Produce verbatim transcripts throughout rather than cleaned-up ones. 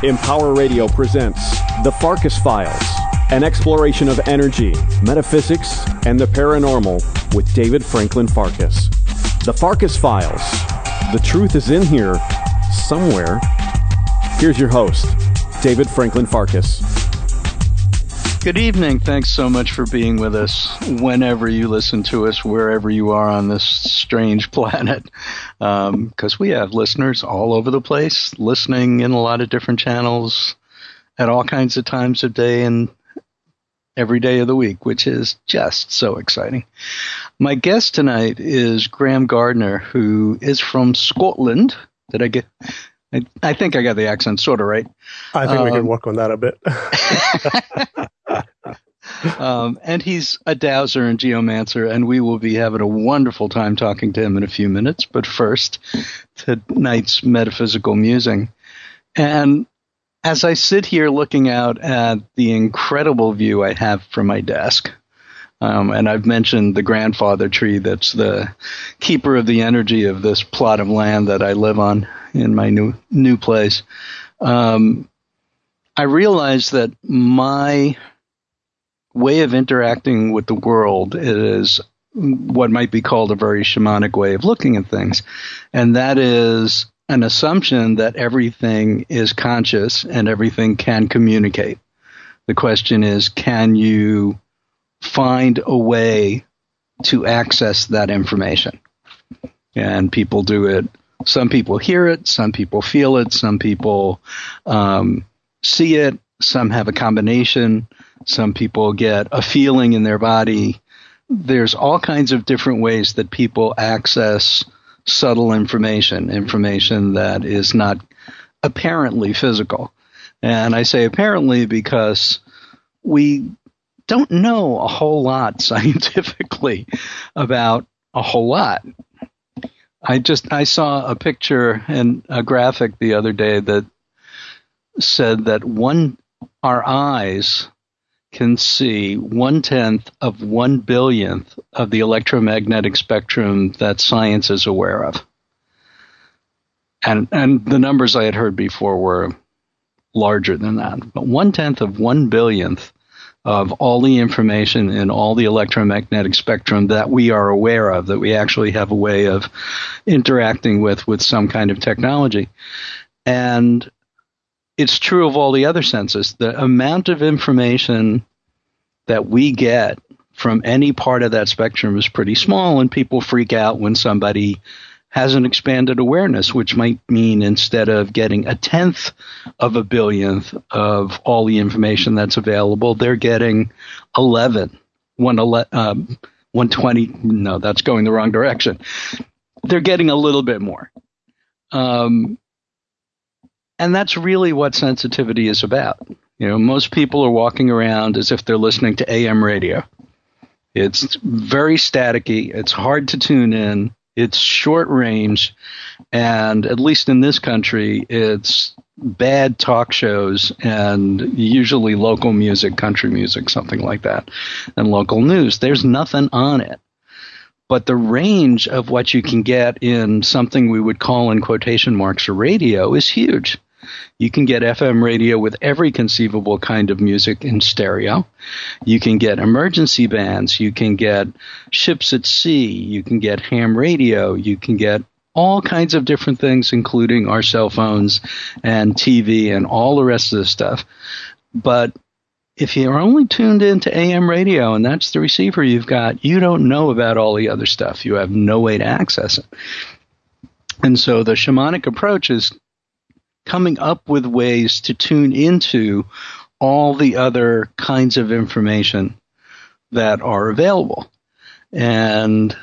Empower Radio presents The Farkas Files, an exploration of energy, metaphysics, and the paranormal with David Franklin Farkas. The Farkas Files. The truth is in here somewhere. Here's your host, David Franklin Farkas. Good evening. Thanks so much for being with us whenever you listen to us, wherever you are on this strange planet. Because um, we have listeners all over the place, listening in a lot of different channels at all kinds of times of day and every day of the week, which is just so exciting. My guest tonight is Graham Gardner, who is from Scotland. Did I get... I, I think I got the accent sort of right. I think um, we can work on that a bit. um, and he's a dowser and geomancer, and we will be having a wonderful time talking to him in a few minutes. But first, tonight's metaphysical musing. And as I sit here looking out at the incredible view I have from my desk, um, and I've mentioned the grandfather tree that's the keeper of the energy of this plot of land that I live on in my new new place, um, I realized that my way of interacting with the world is what might be called a very shamanic way of looking at things, and that is an assumption that everything is conscious and everything can communicate. The question is, can you find a way to access that information? And people do it. Some people hear it, some people feel it, some people um, see it, some have a combination, some people get a feeling in their body. There's all kinds of different ways that people access subtle information, information that is not apparently physical. And I say apparently because we don't know a whole lot scientifically about a whole lot. I just, I saw a picture and a graphic the other day that said that one, our eyes can see one-tenth of one billionth of the electromagnetic spectrum that science is aware of. And, and the numbers I had heard before were larger than that. But one-tenth of one billionth of all the information in all the electromagnetic spectrum that we are aware of, that we actually have a way of interacting with with some kind of technology. And it's true of all the other senses. The amount of information that we get from any part of that spectrum is pretty small, and people freak out when somebody has an expanded awareness, which might mean instead of getting a tenth of a billionth of all the information that's available, they're getting eleven, one, um, one twenty. No, that's going the wrong direction. They're getting a little bit more. Um, and that's really what sensitivity is about. You know, most people are walking around as if they're listening to A M radio. It's very staticky. It's hard to tune in. It's short range, and at least in this country, it's bad talk shows and usually local music, country music, something like that, and local news. There's nothing on it. But the range of what you can get in something we would call in quotation marks a radio is huge. You can get F M radio with every conceivable kind of music in stereo. You can get emergency bands. You can get ships at sea. You can get ham radio. You can get all kinds of different things, including our cell phones and T V and all the rest of the stuff. But if you're only tuned into A M radio and that's the receiver you've got, you don't know about all the other stuff. You have no way to access it. And so the shamanic approach is coming up with ways to tune into all the other kinds of information that are available. And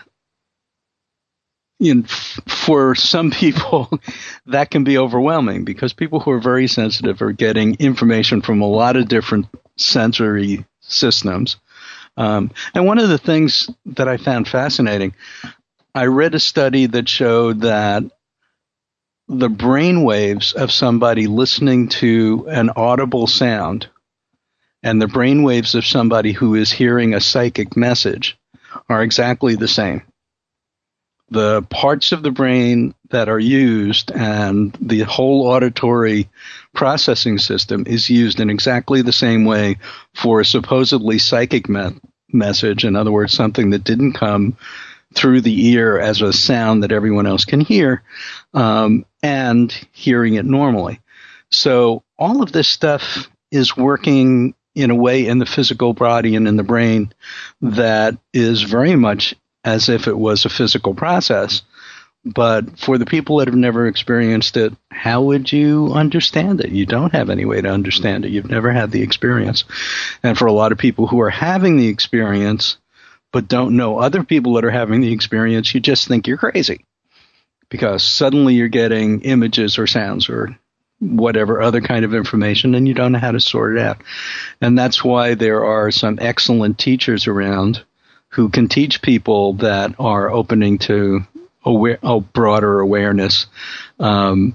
you know, f- for some people, that can be overwhelming because people who are very sensitive are getting information from a lot of different sensory systems. Um, and one of the things that I found fascinating, I read a study that showed that the brain waves of somebody listening to an audible sound and the brain waves of somebody who is hearing a psychic message are exactly the same. the parts of the brain that are used and the whole auditory processing system is used in exactly the same way for a supposedly psychic me- message. In other words, something that didn't come through the ear as a sound that everyone else can hear, um, and hearing it normally. So all of this stuff is working in a way in the physical body and in the brain that is very much as if it was a physical process. But for the people that have never experienced it, how would you understand it? You don't have any way to understand it. You've never had the experience. And for a lot of people who are having the experience but don't know other people that are having the experience, you just think you're crazy because suddenly you're getting images or sounds or whatever other kind of information, and you don't know how to sort it out. And that's why there are some excellent teachers around who can teach people that are opening to aware, oh, broader awareness. Um,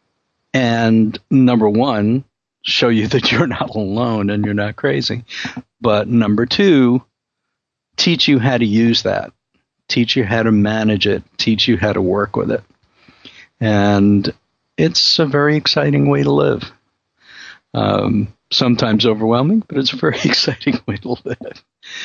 and number one, show you that you're not alone and you're not crazy. But number two, teach you how to use that, teach you how to manage it, teach you how to work with it. And it's a very exciting way to live. Um, sometimes overwhelming, but it's a very exciting way to live.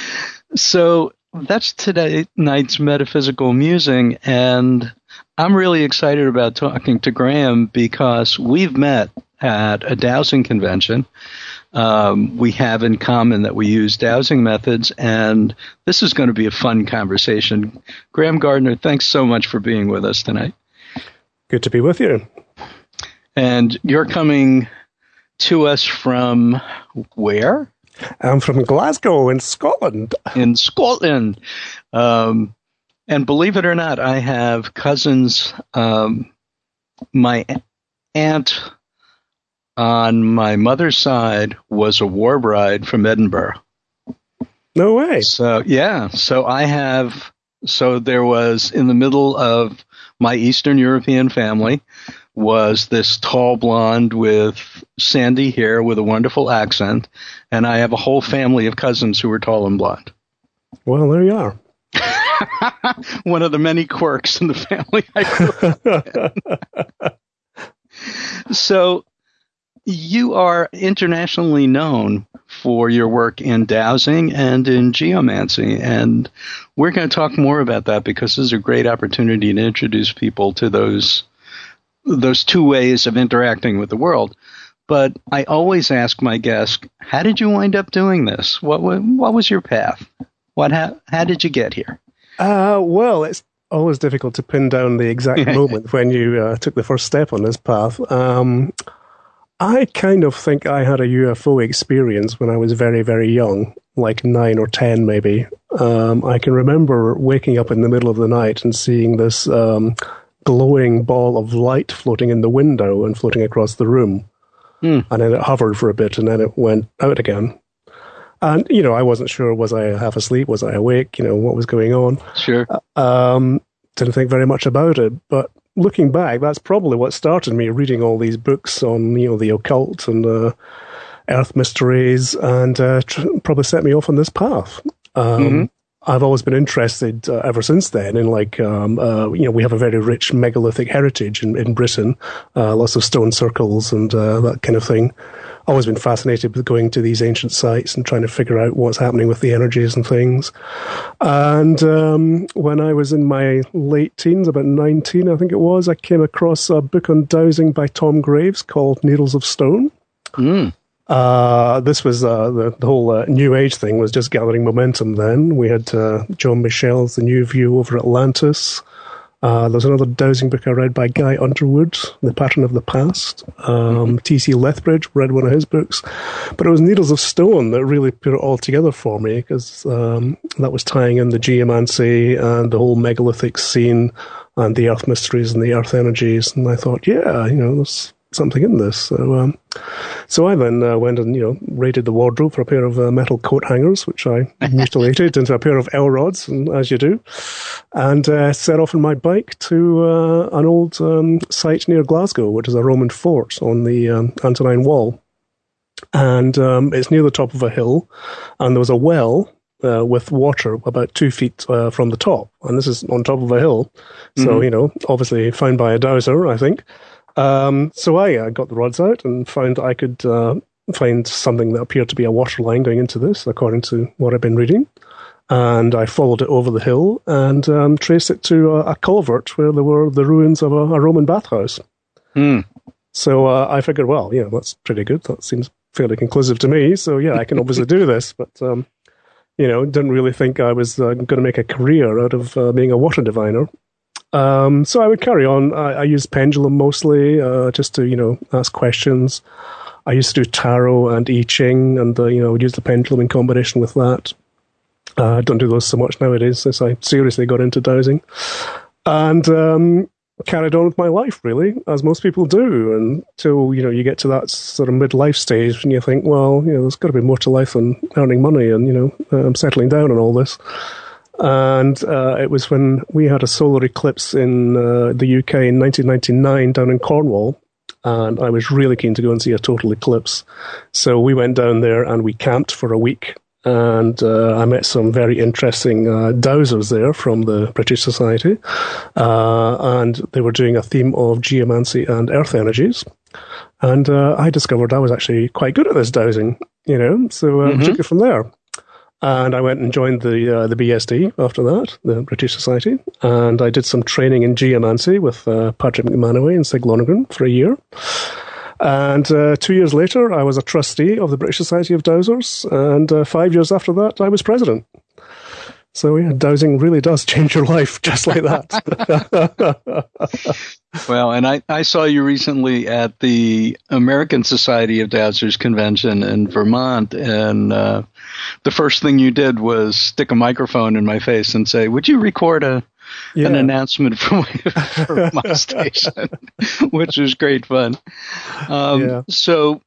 So that's tonight's metaphysical musing, and I'm really excited about talking to Graham because we've met at a dowsing convention. Um, we have in common that we use dowsing methods, and this is going to be a fun conversation. Graham Gardner, thanks so much for being with us tonight. Good to be with you. And you're coming to us from where? I'm from Glasgow in Scotland. In Scotland. Um, and believe it or not, I have cousins. Um, my aunt on my mother's side was a war bride from Edinburgh. No way. So, yeah. So I have, so there was in the middle of my Eastern European family was this tall blonde with sandy hair with a wonderful accent, and I have a whole family of cousins who are tall and blonde. Well, there you are. One of the many quirks in the family I grew up in. So you are internationally known for your work in dowsing and in geomancy, and we're going to talk more about that because this is a great opportunity to introduce people to those those two ways of interacting with the world. But I always ask my guests, how did you wind up doing this? What what was your path? What how, how did you get here? Uh, well, it's always difficult to pin down the exact moment when you uh, took the first step on this path. Um, I kind of think I had a U F O experience when I was very, very young, like nine or ten maybe. Um, I can remember waking up in the middle of the night and seeing this Um, glowing ball of light floating in the window and floating across the room. Mm. And then it hovered for a bit and then it went out again. And, you know, I wasn't sure, was I half asleep? Was I awake? You know, what was going on? Sure. Um, didn't think very much about it. But looking back, that's probably what started me reading all these books on, you know, the occult and uh, earth mysteries and uh, tr- probably set me off on this path. Um, mm-hmm. I've always been interested uh, ever since then in like, um, uh, you know, we have a very rich megalithic heritage in, in Britain, uh, lots of stone circles and uh, that kind of thing. Always been fascinated with going to these ancient sites and trying to figure out what's happening with the energies and things. And um, when I was in my late teens, about nineteen, I think it was, I came across a book on dowsing by Tom Graves called Needles of Stone. Mm. Uh, this was uh, the, the whole uh, New Age thing was just gathering momentum then. We had uh, John Michel's The New View over Atlantis. Uh, there's another dowsing book I read by Guy Underwood, The Pattern of the Past. Um, mm-hmm. T C Lethbridge, read one of his books. But it was Needles of Stone that really put it all together for me, because um, that was tying in the geomancy and the whole megalithic scene and the earth mysteries and the earth energies. And I thought, yeah, you know, there's something in this. So, um, so I then uh, went and, you know, raided the wardrobe for a pair of uh, metal coat hangers, which I mutilated into a pair of L-rods, and as you do, and uh, set off on my bike to uh, an old um, site near Glasgow, which is a Roman fort on the um, Antonine Wall. And um, it's near the top of a hill, and there was a well uh, with water about two feet uh, from the top. And this is on top of a hill. So, mm-hmm. you know, obviously found by a dowser, I think. Um, so I uh, got the rods out and found I could uh, find something that appeared to be a water line going into this, according to what I've been reading. And I followed it over the hill and um, traced it to a, a culvert where there were the ruins of a, a Roman bathhouse. Mm. So uh, I figured, well, yeah, that's pretty good. That seems fairly conclusive to me. So, yeah, I can obviously do this. But, um, you know, didn't really think I was uh, going to make a career out of uh, being a water diviner. Um, so I would carry on. I, I used pendulum mostly, uh, just to, you know, ask questions. I used to do tarot and I Ching, and, uh, you know, use the pendulum in combination with that. Uh, I don't do those so much nowadays since I seriously got into dowsing. And um, carried on with my life, really, as most people do, until, you know, you get to that sort of midlife stage and you think, well, you know, there's got to be more to life than earning money and, you know, um, settling down and all this. And uh, it was when we had a solar eclipse in uh, the U K in nineteen ninety-nine down in Cornwall, and I was really keen to go and see a total eclipse. So we went down there and we camped for a week, and uh, I met some very interesting uh, dowsers there from the British Society, uh, and they were doing a theme of geomancy and earth energies. And uh, I discovered I was actually quite good at this dowsing, you know, so uh, mm-hmm. took it from there. And I went and joined the uh, the B S D after that, the British Society, and I did some training in geomancy with uh, Patrick McManaway and Sig Lonergan for a year. And uh, two years later, I was a trustee of the British Society of Dowsers, and uh, five years after that, I was president. So yeah, dowsing really does change your life just like that. Well, and I, I saw you recently at the American Society of Dowsers convention in Vermont, and uh, the first thing you did was stick a microphone in my face and say, would you record a yeah. an announcement for my, for my station, which was great fun. Um, yeah. So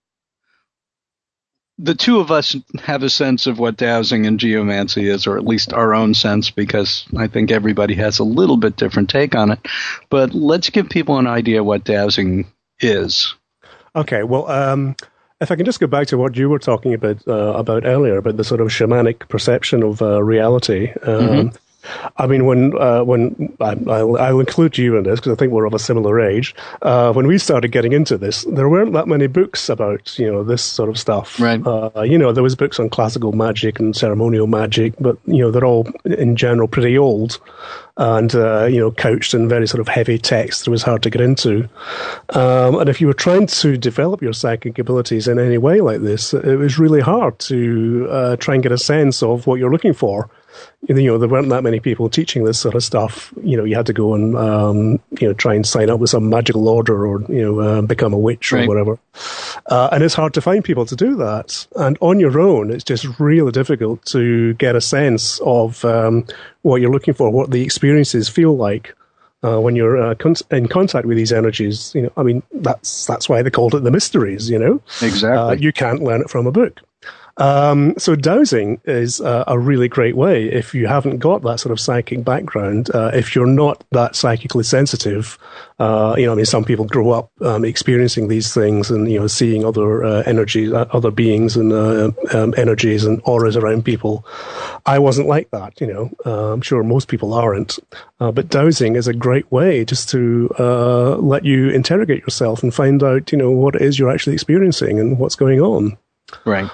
the two of us have a sense of what dowsing and geomancy is, or at least our own sense, because I think everybody has a little bit different take on it. But let's give people an idea what dowsing is. Okay, well, um, if I can just go back to what you were talking about uh, about earlier, about the sort of shamanic perception of uh, reality. Um, mm-hmm. I mean, when uh, when I, I'll, I'll include you in this because I think we're of a similar age. Uh, when we started getting into this, there weren't that many books about, you know, this sort of stuff. Right. Uh, you know, there was books on classical magic and ceremonial magic, but you know, they're all in general pretty old and uh, you know, couched in very sort of heavy text that was hard to get into. Um, and if you were trying to develop your psychic abilities in any way like this, it was really hard to uh, try and get a sense of what you're looking for. You know, there weren't that many people teaching this sort of stuff. You know, you had to go and, um, you know, try and sign up with some magical order or, you know, uh, become a witch or right. whatever. Uh, and it's hard to find people to do that. And on your own, it's just really difficult to get a sense of um, what you're looking for, what the experiences feel like uh, when you're uh, con- in contact with these energies. You know, I mean, that's that's why they called it the mysteries, you know. Exactly. Uh, you can't learn it from a book. Um, so dowsing is uh, a really great way if you haven't got that sort of psychic background, uh, if you're not that psychically sensitive. Uh, you know, I mean, some people grow up um, experiencing these things and, you know, seeing other uh, energies, uh, other beings and uh, um, energies and auras around people. I wasn't like that, you know. Uh, I'm sure most people aren't. Uh, but dowsing is a great way just to uh, let you interrogate yourself and find out, you know, what it is you're actually experiencing and what's going on. Right.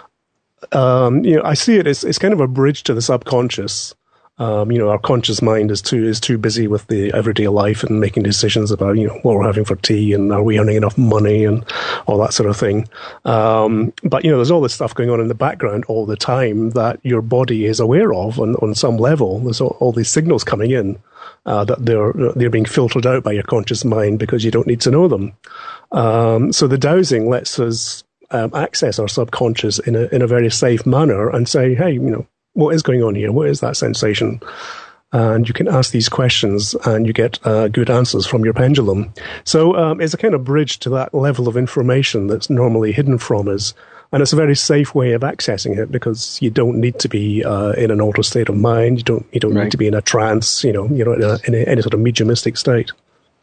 Um, you know, I see it as it's kind of a bridge to the subconscious. Um, you know, our conscious mind is too is too busy with the everyday life and making decisions about, you know, what we're having for tea and are we earning enough money and all that sort of thing. Um, but, you know, there's all this stuff going on in the background all the time that your body is aware of on, on some level. There's all, all these signals coming in uh, that they're they're being filtered out by your conscious mind because you don't need to know them. Um, so the dowsing lets us Um, access our subconscious in a in a very safe manner and say, hey, you know, what is going on here? What is that sensation? And you can ask these questions and you get uh, good answers from your pendulum. So um, it's a kind of bridge to that level of information that's normally hidden from us. And it's a very safe way of accessing it because you don't need to be uh, in an altered state of mind. You don't you don't right. need to be in a trance, you know, you know, in, a, in a, any sort of mediumistic state.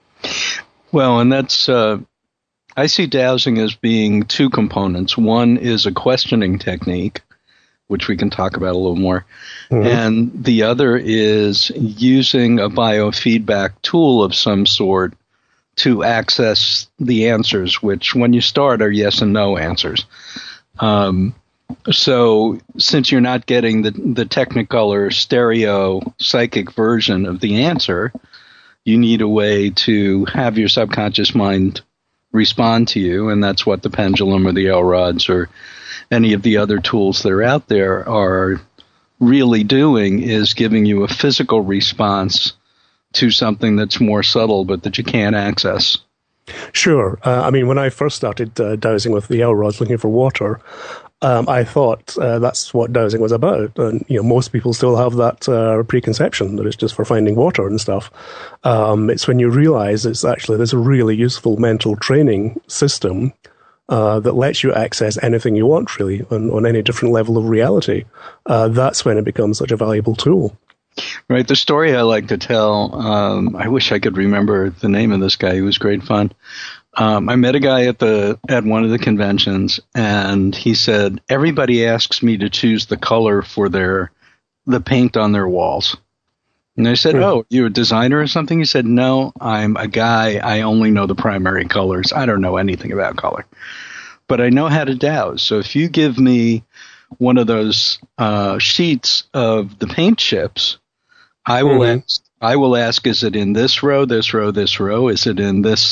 Well, and that's... Uh I see dowsing as being two components. One is a questioning technique, which we can talk about a little more. Mm-hmm. And the other is using a biofeedback tool of some sort to access the answers, which when you start are yes and no answers. Um, so since you're not getting the, the Technicolor stereo psychic version of the answer, you need a way to have your subconscious mind respond to you, and that's what the pendulum or the L-rods or any of the other tools that are out there are really doing, is giving you a physical response to something that's more subtle but that you can't access. Sure. Uh, I mean, when I first started uh, dowsing with the L-rods looking for water, um, I thought uh, that's what dowsing was about. And, you know, most people still have that uh, preconception that it's just for finding water and stuff. Um, it's when you realize it's actually, there's a really useful mental training system uh, that lets you access anything you want, really, on, on any different level of reality. Uh, that's when it becomes such a valuable tool. Right. The story I like to tell, um, I wish I could remember the name of this guy. He was great fun. Um, I met a guy at the at one of the conventions, and he said, everybody asks me to choose the color for their the paint on their walls. And I said, mm. oh, you're a designer or something? He said, no, I'm a guy. I only know the primary colors. I don't know anything about color. But I know how to douse. So if you give me one of those uh, sheets of the paint chips, I will mm-hmm. ask, I will ask, is it in this row, this row, this row? Is it in this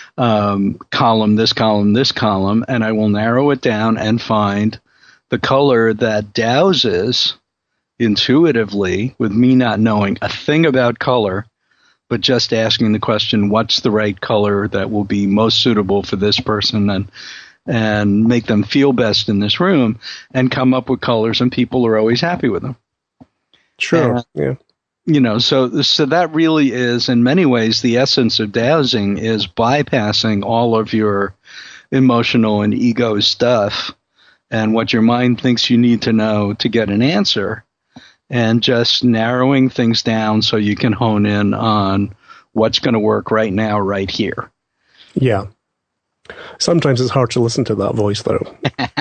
um, column, this column, this column? And I will narrow it down and find the color that douses intuitively, with me not knowing a thing about color, but just asking the question, what's the right color that will be most suitable for this person and and make them feel best in this room, and come up with colors, and people are always happy with them. Sure, and, yeah. You know, so so that really is, in many ways, the essence of dowsing is bypassing all of your emotional and ego stuff and what your mind thinks you need to know to get an answer, and just narrowing things down so you can hone in on what's going to work right now, right here. Yeah. Sometimes it's hard to listen to that voice, though.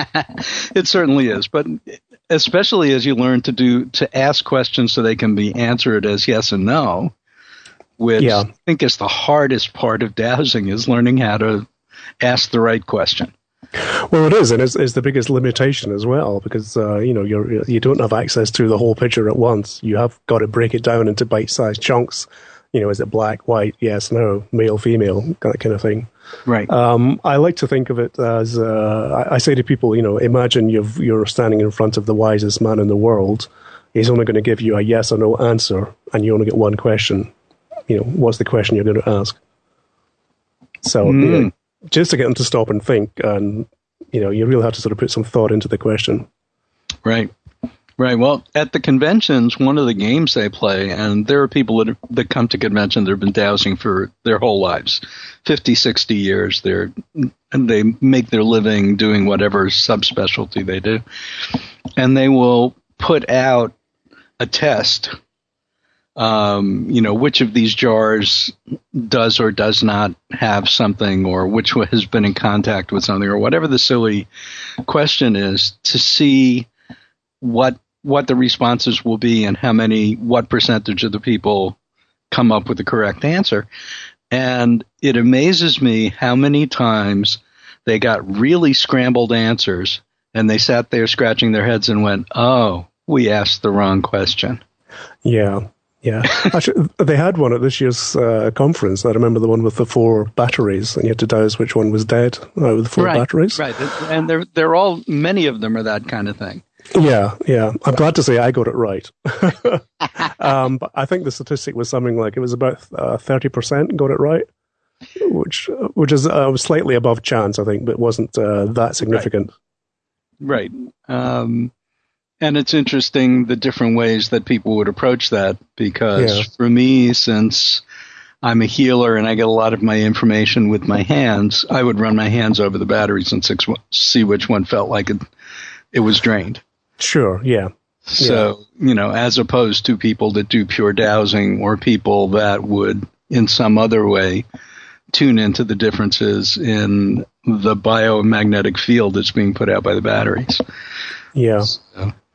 It certainly is, but especially as you learn to do to ask questions so they can be answered as yes and no, which yeah. I think is the hardest part of dowsing, is learning how to ask the right question. Well, it is, and it's, it's the biggest limitation as well, because uh, you know you're you don't have access to the whole picture at once. You have got to break it down into bite-sized chunks. You know, is it black, white, yes, no, male, female, that kind of thing. Right. Um, I like to think of it as, uh, I, I say to people, you know, imagine you've, you're standing in front of the wisest man in the world. He's only going to give you a yes or no answer, and you only get one question. You know, what's the question you're going to ask? So, mm. you know, just to get them to stop and think, and, you know, you really have to sort of put some thought into the question. Right. Right. Well, at the conventions, one of the games they play, and there are people that, that come to convention that have been dowsing for their whole lives, fifty, sixty years. They're, and they make their living doing whatever subspecialty they do. And they will put out a test, um, you know, which of these jars does or does not have something, or which has been in contact with something, or whatever the silly question is, to see what what the responses will be and how many, what percentage of the people come up with the correct answer. And it amazes me how many times they got really scrambled answers, and they sat there scratching their heads and went, oh, we asked the wrong question. Yeah, yeah. Actually, they had one at this year's uh, conference. I remember the one with the four batteries, and you had to douse which one was dead uh, with the four right, batteries. Right, and they're, they're all, many of them are that kind of thing. Yeah, yeah. I'm glad to say I got it right. um, but I think the statistic was something like it was about uh, thirty percent got it right, which which is uh, slightly above chance, I think, but wasn't uh, that significant. Right. right. Um, and it's interesting the different ways that people would approach that, because yeah. for me, since I'm a healer and I get a lot of my information with my hands, I would run my hands over the batteries and see which one felt like it, it was drained. Sure, yeah. So, yeah. you know, as opposed to people that do pure dowsing, or people that would, in some other way, tune into the differences in the biomagnetic field that's being put out by the batteries. Yeah. So,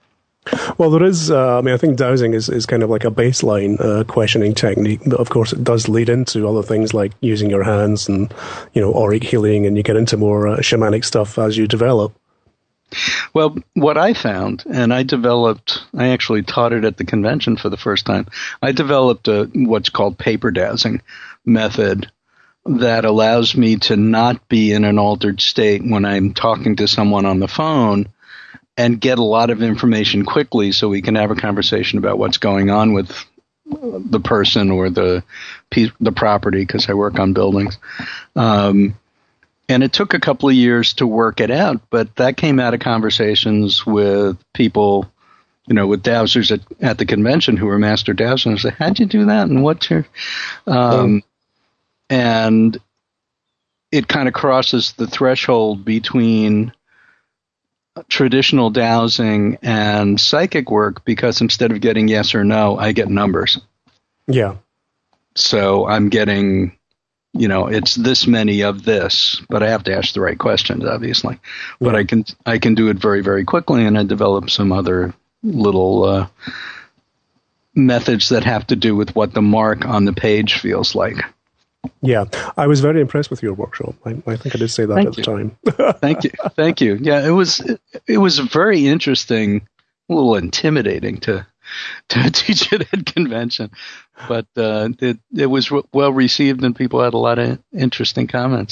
Well, there is, uh, I mean, I think dowsing is, is kind of like a baseline uh, questioning technique, but of course it does lead into other things like using your hands and, you know, auric healing, and you get into more uh, shamanic stuff as you develop. Well, what I found, and I developed, I actually taught it at the convention for the first time, I developed a what's called paper dowsing method that allows me to not be in an altered state when I'm talking to someone on the phone, and get a lot of information quickly so we can have a conversation about what's going on with the person or the the property, because I work on buildings. Um, and it took a couple of years to work it out, but that came out of conversations with people, you know, with dowsers at, at the convention who were master dowsers. And I said, how'd you do that? And what's your... Um, and it kind of crosses the threshold between traditional dowsing and psychic work, because instead of getting yes or no, I get numbers. Yeah. So I'm getting, you know, it's this many of this, but I have to ask the right questions, obviously. But Yeah. I can I can do it very, very quickly, and I develop some other little uh, methods that have to do with what the mark on the page feels like. Yeah, I was very impressed with your workshop. I, I think I did say that Thank at you. the time. Thank you. Thank you. Yeah, it was it, it was very interesting, a little intimidating to to teach it at convention, but uh, it it was w- well received, and people had a lot of interesting comments.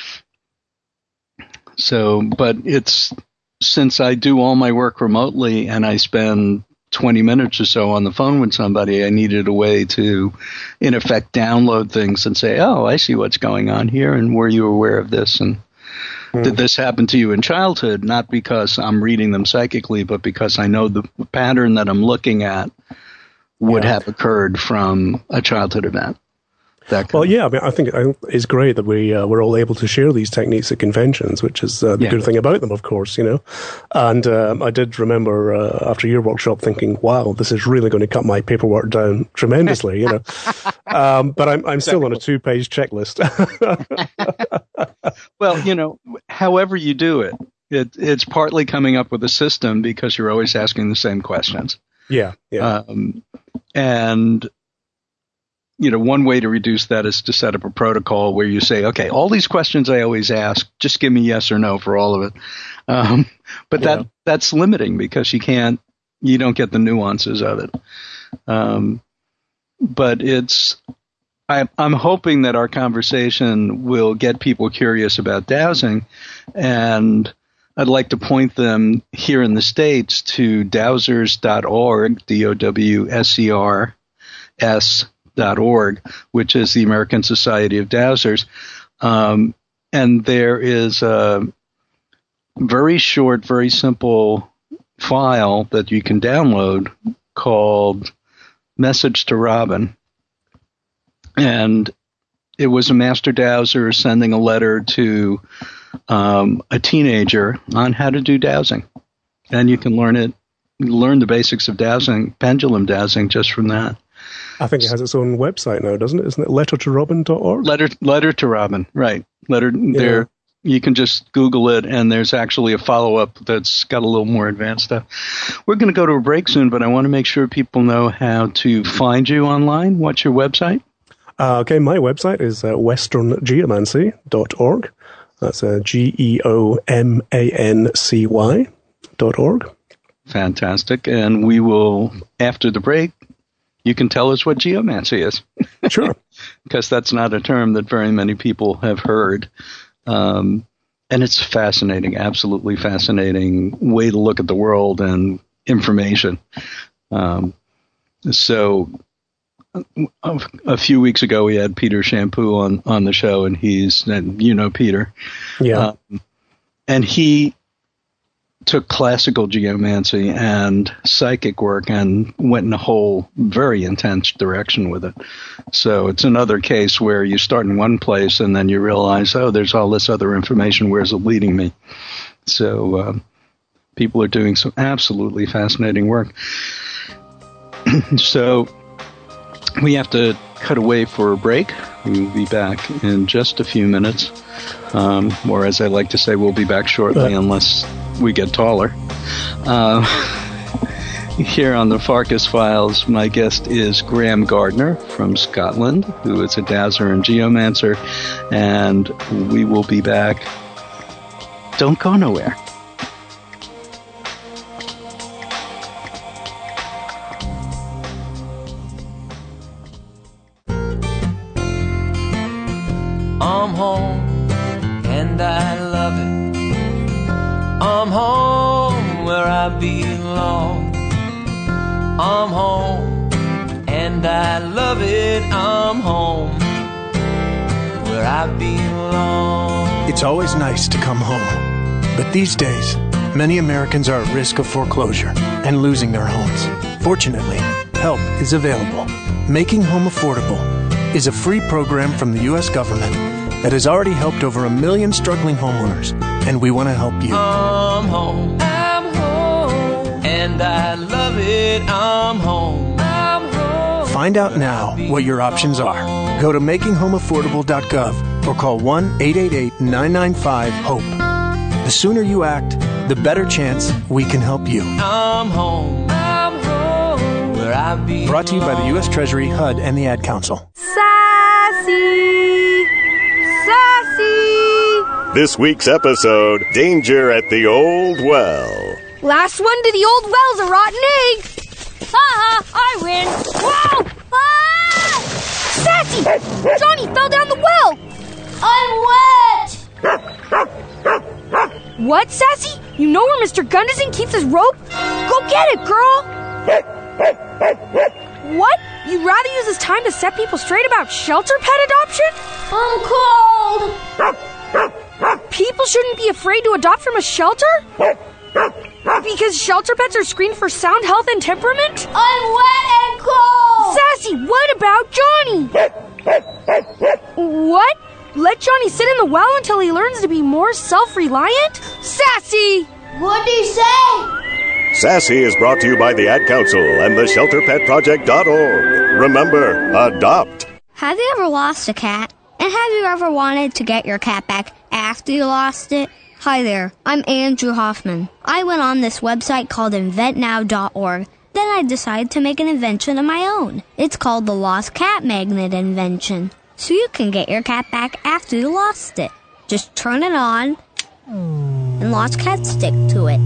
So, but it's, since I do all my work remotely and I spend twenty minutes or so on the phone with somebody, I needed a way to, in effect, download things and say, oh, I see what's going on here, and were you aware of this? And mm. did this happen to you in childhood? Not because I'm reading them psychically, but because I know the pattern that I'm looking at would yeah. have occurred from a childhood event. That well, yeah, I mean, I think it's great that we uh, we're all able to share these techniques at conventions, which is uh, the yeah. good thing about them, of course, you know. And um, I did remember uh, after your workshop thinking, "Wow, this is really going to cut my paperwork down tremendously," you know. Um, but I'm I'm still on a two-page checklist. Well, you know, however you do it, it, it's partly coming up with a system because you're always asking the same questions. Yeah, yeah, um, and. You know, one way to reduce that is to set up a protocol where you say, okay, all these questions I always ask, just give me yes or no for all of it. Um, but yeah. that that's limiting because you can't, you don't get the nuances of it. Um, but it's, I, I'm hoping that our conversation will get people curious about dowsing, and I'd like to point them here in the States to dowsers dot org, D O W S E R S dot org, which is the American Society of Dowsers. Um, and there is a very short, very simple file that you can download called Message to Robin. And it was a master dowser sending a letter to um, a teenager on how to do dowsing. And you can learn it, learn the basics of dowsing, pendulum dowsing, just from that. I think it has its own website now, doesn't it? Isn't it letter to robin dot org? Letter, letter to Robin, right. Letter yeah. there. You can just Google it, and there's actually a follow-up that's got a little more advanced stuff. We're going to go to a break soon, but I want to make sure people know how to find you online. What's your website? Uh, okay, my website is uh, western geomancy dot org. That's uh, G E O M A N C Y dot org. Fantastic. And we will, after the break, you can tell us what geomancy is. Sure. Because that's not a term that very many people have heard. Um, and it's fascinating, absolutely fascinating way to look at the world and information. Um, so a, a few weeks ago, we had Peter Shampoo on, on the show, and he's, and you know Peter. Yeah. Um, and he took classical geomancy and psychic work and went in a whole very intense direction with it. So it's another case where you start in one place and then you realize, oh, there's all this other information. Where's it leading me? So um, people are doing some absolutely fascinating work. So we have to cut away for a break. We will be back in just a few minutes. Um, or as I like to say, we'll be back shortly unless we get taller. Uh, Here on the Farkas Files, my guest is Graham Gardner from Scotland, who is a dowser and geomancer, and we will be back. Don't go nowhere. I'm home, and I love it. I'm home where I belong. I'm home, and I love it. I'm home where I belong. It's always nice to come home, but these days, many Americans are at risk of foreclosure and losing their homes. Fortunately, help is available. Making Home Affordable is a free program from the U S government that has already helped over a million struggling homeowners, and we want to help you. I'm home, I'm home, and I love it. I'm home, I'm home. Find out now what your options are. Go to making home affordable dot gov or call one eight eight eight, nine nine five, HOPE. The sooner you act, the better chance we can help you. I'm home, I'm home, where I belong. Brought to you by the U S Treasury, H U D, and the Ad Council. Sassy! Sassy! This week's episode, Danger at the Old Well. Last one to the old well's a rotten egg! Ha ha! I win! Whoa! Ah! Sassy! Johnny fell down the well! I'm wet! What, Sassy? You know where Mister Gunderson keeps his rope? Go get it, girl! What? You'd rather use this time to set people straight about shelter pet adoption? I'm cold! People shouldn't be afraid to adopt from a shelter? Because shelter pets are screened for sound health and temperament? I'm wet and cold! Sassy, what about Johnny? What? Let Johnny sit in the well until he learns to be more self-reliant? Sassy! What'd he say? Sassy is brought to you by the Ad Council and the shelter pet project dot org. Remember, adopt. Have you ever lost a cat? And have you ever wanted to get your cat back after you lost it? Hi there, I'm Andrew Hoffman. I went on this website called invent now dot org. Then I decided to make an invention of my own. It's called the Lost Cat Magnet Invention. So you can get your cat back after you lost it. Just turn it on, and lost cats stick to it.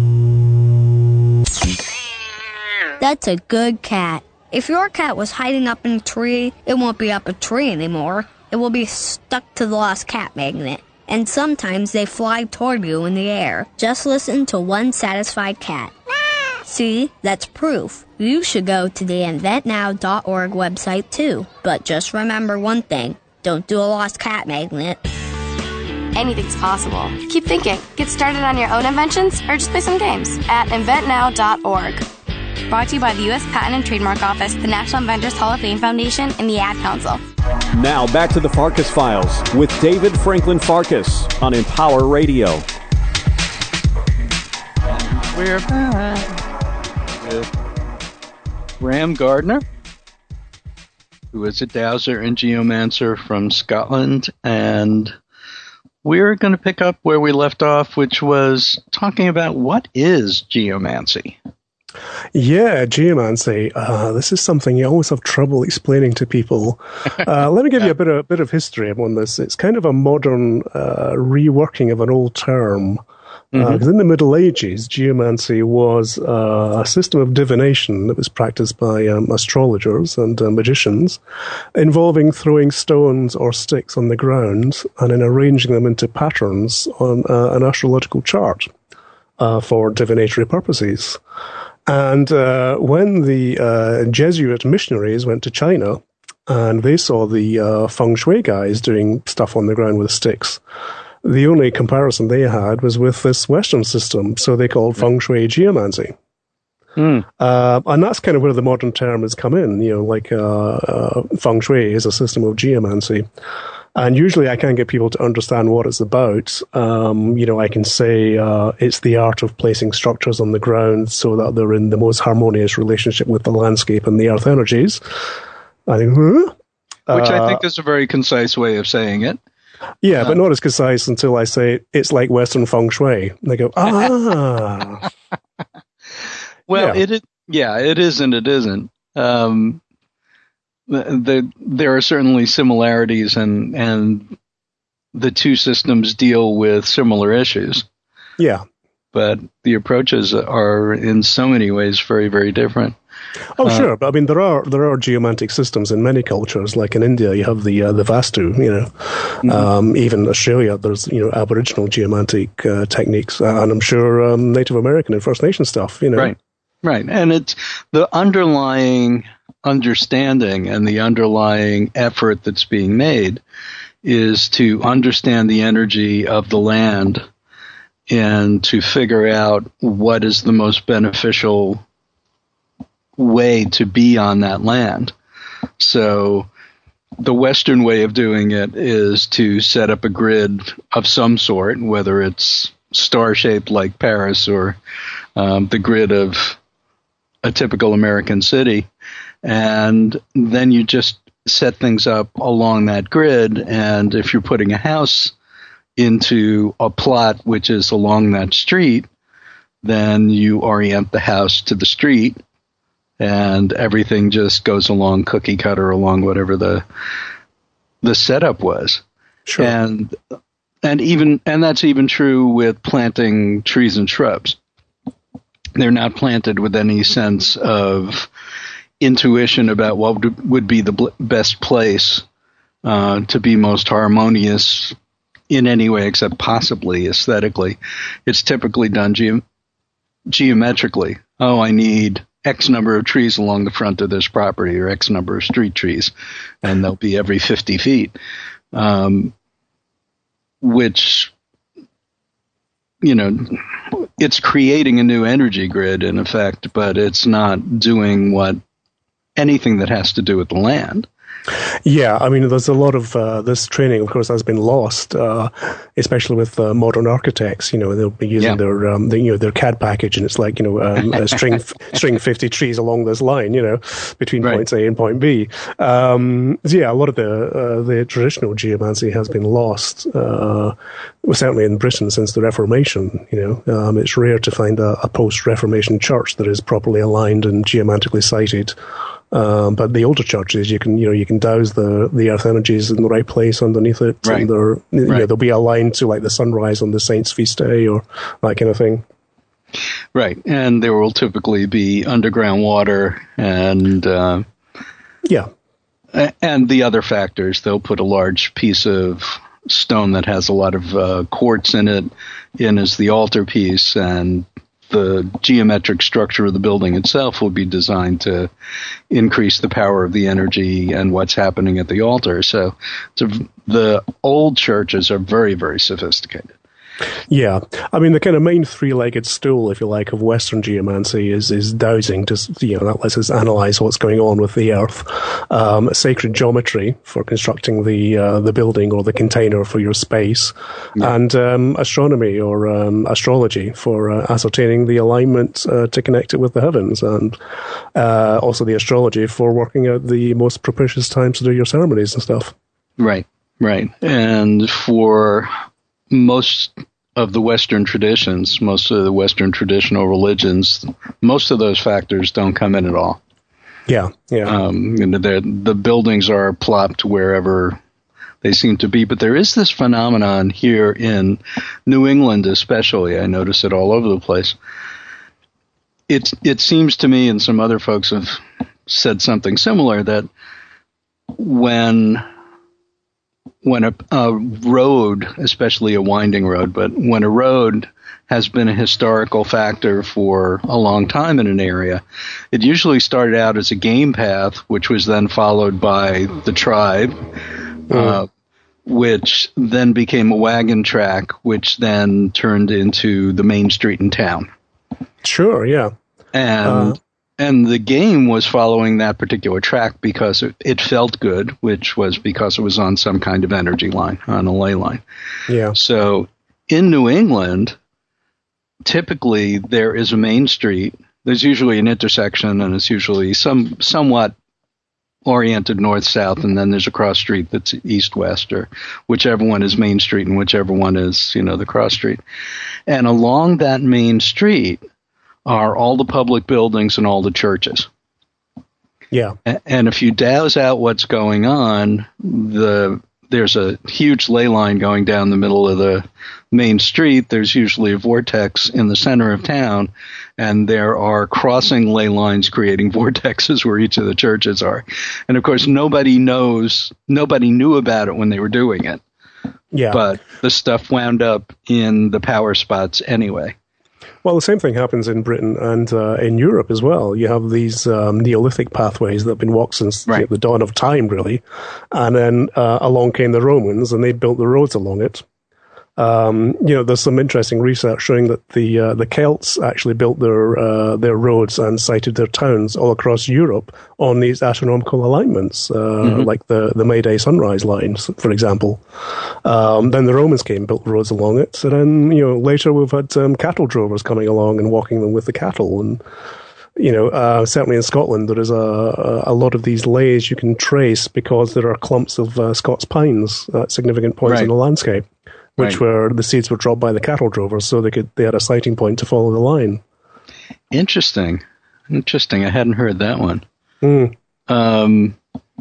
That's a good cat. If your cat was hiding up in a tree, it won't be up a tree anymore. It will be stuck to the lost cat magnet. And sometimes they fly toward you in the air. Just listen to one satisfied cat. See, that's proof. You should go to the invent now dot org website too. But just remember one thing. Don't do a lost cat magnet. Anything's possible. Keep thinking. Get started on your own inventions or just play some games at invent now dot org. Brought to you by the U S Patent and Trademark Office, the National Inventors Hall of Fame Foundation, and the Ad Council. Now back to the Farkas Files with David Franklin Farkas on Empower Radio. We're back with Graham Gardner, who is a dowser and geomancer from Scotland, and we're going to pick up where we left off, which was talking about what is geomancy. Yeah, geomancy. Uh, this is something you always have trouble explaining to people. Uh, let me give you a bit of, a bit of history on this. It's kind of a modern uh, reworking of an old term. Because mm-hmm. uh, in the Middle Ages, geomancy was uh, a system of divination that was practiced by um, astrologers and uh, magicians, involving throwing stones or sticks on the ground and then arranging them into patterns on uh, an astrological chart uh, for divinatory purposes. And uh, when the uh, Jesuit missionaries went to China and they saw the uh, feng shui guys doing stuff on the ground with sticks, the only comparison they had was with this Western system, so they called feng shui geomancy. Mm. Uh, and that's kind of where the modern term has come in, you know, like uh, uh, feng shui is a system of geomancy. And usually I can't get people to understand what it's about. Um, you know, I can say uh, it's the art of placing structures on the ground so that they're in the most harmonious relationship with the landscape and the earth energies. I think, huh? Which uh, I think is a very concise way of saying it. Yeah, um, but not as concise until I say it's like Western feng shui. And they go, ah. Well, yeah. it Yeah, it isn't. It isn't. Um, the, the, there are certainly similarities, and and the two systems deal with similar issues. Yeah. But the approaches are in so many ways very, very different. Oh, uh, sure. But I mean, there are there are geomantic systems in many cultures. Like in India, you have the uh, the Vastu. You know, mm-hmm. um, even Australia, there's you know Aboriginal geomantic uh, techniques, uh, and I'm sure um, Native American and First Nation stuff. You know, right, right, and it's the underlying understanding and the underlying effort that's being made is to understand the energy of the land and to figure out what is the most beneficial way to be on that land. So the Western way of doing it is to set up a grid of some sort, whether it's star-shaped like Paris or um, the grid of a typical American city. And then you just set things up along that grid. And if you're putting a house into a plot which is along that street, then you orient the house to the street, and everything just goes along cookie cutter along whatever the the setup was. Sure. And and even and that's even true with planting trees and shrubs. They're not planted with any sense of intuition about what would be the bl- best place uh, to be most harmonious in any way except possibly aesthetically. It's typically done ge- geometrically. Oh, I need X number of trees along the front of this property, or X number of street trees, and they'll be every fifty feet, um, which, you know, it's creating a new energy grid in effect, but it's not doing what anything that has to do with the land. Yeah, I mean, there's a lot of uh, this training, of course, has been lost, uh, especially with uh, modern architects. You know, they'll be using yeah. their, um, the, you know, their C A D package, and it's like, you know, um, a string string fifty trees along this line, you know, between right. points A and point B. Um, so yeah, a lot of the uh, the traditional geomancy has been lost. Uh, certainly in Britain since the Reformation. You know, um, it's rare to find a, a post-Reformation church that is properly aligned and geomantically sited. Um, but the older churches, you can, you know, you can douse the, the earth energies in the right place underneath it. Right. And they're, you right. know, they'll be aligned to like the sunrise on the saint's feast day or that kind of thing. Right. And there will typically be underground water and, uh, yeah. And the other factors. They'll put a large piece of stone that has a lot of uh, quartz in it in as the altarpiece, and the geometric structure of the building itself will be designed to increase the power of the energy and what's happening at the altar. So, so the old churches are very, very sophisticated. Yeah. I mean, the kind of main three-legged stool, if you like, of Western geomancy is, is dowsing. Just, you know, that lets us analyze what's going on with the earth. Um, sacred geometry for constructing the, uh, the building or the container for your space. Yeah. And, um, astronomy or, um, astrology for, uh, ascertaining the alignment, uh, to connect it with the heavens. And, uh, also the astrology for working out the most propitious times to do your ceremonies and stuff. Right. Right. And for most of the Western traditions, most of the Western traditional religions, most of those factors don't come in at all. Yeah, yeah. Um, you know, the buildings are plopped wherever they seem to be. But there is this phenomenon here in New England especially. I notice it all over the place. It, it seems to me, and some other folks have said something similar, that when... When a, a road, especially a winding road, but when a road has been a historical factor for a long time in an area, it usually started out as a game path, which was then followed by the tribe, mm. uh, which then became a wagon track, which then turned into the main street in town. Sure, yeah. And... Uh. And the game was following that particular track because it, it felt good, which was because it was on some kind of energy line, on a ley line. Yeah. So in New England, typically there is a main street. There's usually an intersection, and it's usually some somewhat oriented north-south, and then there's a cross street that's east-west, or whichever one is Main Street and whichever one is, you know, the cross street. And along that main street are all the public buildings and all the churches. Yeah. And if you douse out what's going on, the there's a huge ley line going down the middle of the main street. There's usually a vortex in the center of town, and there are crossing ley lines creating vortexes where each of the churches are. And, of course, nobody knows, nobody knew about it when they were doing it. Yeah. But the stuff wound up in the power spots anyway. Well, the same thing happens in Britain and uh, in Europe as well. You have these um, Neolithic pathways that have been walked since right. you know, the dawn of time, really. And then uh, along came the Romans, and they built the roads along it. Um, you know, there's some interesting research showing that the uh, the Celts actually built their uh, their roads and sited their towns all across Europe on these astronomical alignments, uh, mm-hmm. like the, the May Day sunrise lines, for example. Um, then the Romans came and built roads along it. So then, you know, later we've had um, cattle drovers coming along and walking them with the cattle. And, you know, uh, certainly in Scotland, there is a, a lot of these lays you can trace because there are clumps of uh, Scots pines at significant points right. in the landscape, which right. were the seeds were dropped by the cattle drovers, so they could they had a sighting point to follow the line. Interesting, interesting. I hadn't heard that one. Mm. Um,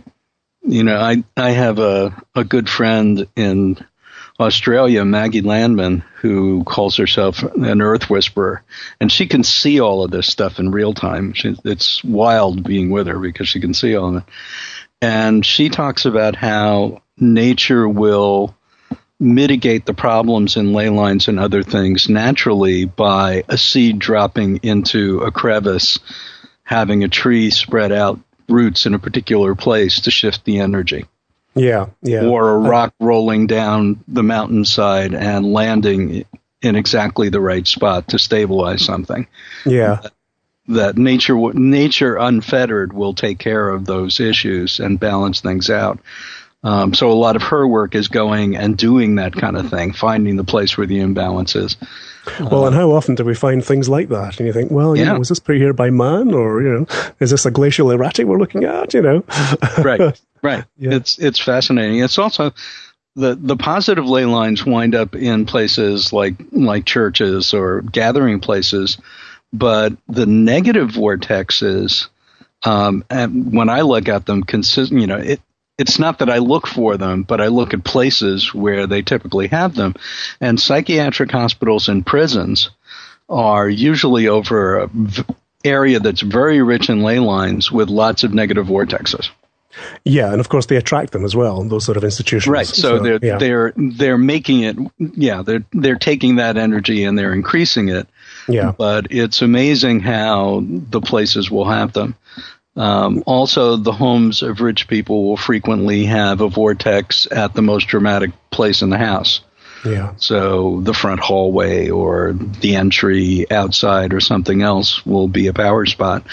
you know, I I have a a good friend in Australia, Maggie Landman, who calls herself an earth whisperer, and she can see all of this stuff in real time. She, it's wild being with her because she can see all of it, and she talks about how nature will mitigate the problems in ley lines and other things naturally by a seed dropping into a crevice, having a tree spread out roots in a particular place to shift the energy. Yeah, yeah. Or a rock rolling down the mountainside and landing in exactly the right spot to stabilize something. Yeah. That, that nature, nature unfettered will take care of those issues and balance things out. Um, so a lot of her work is going and doing that kind of thing, finding the place where the imbalance is. Well, uh, and how often do we find things like that? And you think, well, you yeah. know, was this put here by man, or, you know, is this a glacial erratic we're looking at? You know, right, right. Yeah. It's it's fascinating. It's also the the positive ley lines wind up in places like like churches or gathering places, but the negative vortexes, um, and when I look at them, consist, you know, it. It's not that I look for them, but I look at places where they typically have them. And psychiatric hospitals and prisons are usually over an v- area that's very rich in ley lines with lots of negative vortexes. Yeah, and of course they attract them as well, those sort of institutions. Right. So, so they're yeah. they're they're making it. Yeah, they're they're taking that energy and they're increasing it. Yeah. But it's amazing how the places will have them. Um, also, the homes of rich people will frequently have a vortex at the most dramatic place in the house. Yeah. So the front hallway or the entry outside or something else will be a power spot.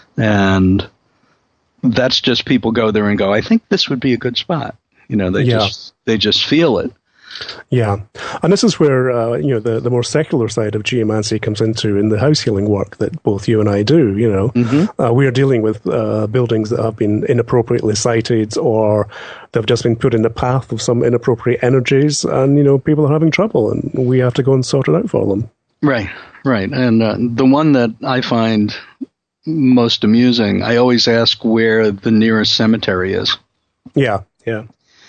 And that's just people go there and go, I think this would be a good spot. You know, they yeah. just they just feel it. Yeah, and this is where uh, you know the, the more secular side of geomancy comes into in the house healing work that both you and I do. You know, mm-hmm. uh, we are dealing with uh, buildings that have been inappropriately sited, or they've just been put in the path of some inappropriate energies, and you know people are having trouble, and we have to go and sort it out for them. Right, right, and uh, the one that I find most amusing, I always ask where the nearest cemetery is. Yeah, yeah.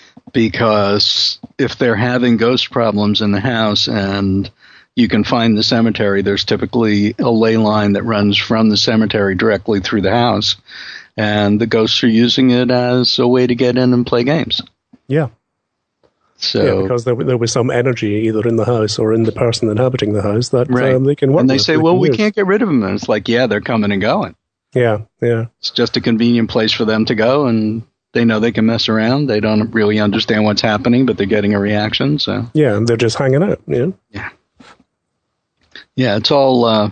Because if they're having ghost problems in the house and you can find the cemetery, there's typically a ley line that runs from the cemetery directly through the house, and the ghosts are using it as a way to get in and play games. Yeah. So, yeah, because there, there was some energy either in the house or in the person inhabiting the house that right. um, they can work And they with, say, they well, we use. can't get rid of them. And it's like, yeah, they're coming and going. Yeah, yeah. It's just a convenient place for them to go, and they know they can mess around. They don't really understand what's happening, but they're getting a reaction. So yeah, and they're just hanging out. Yeah, yeah, yeah. It's all uh,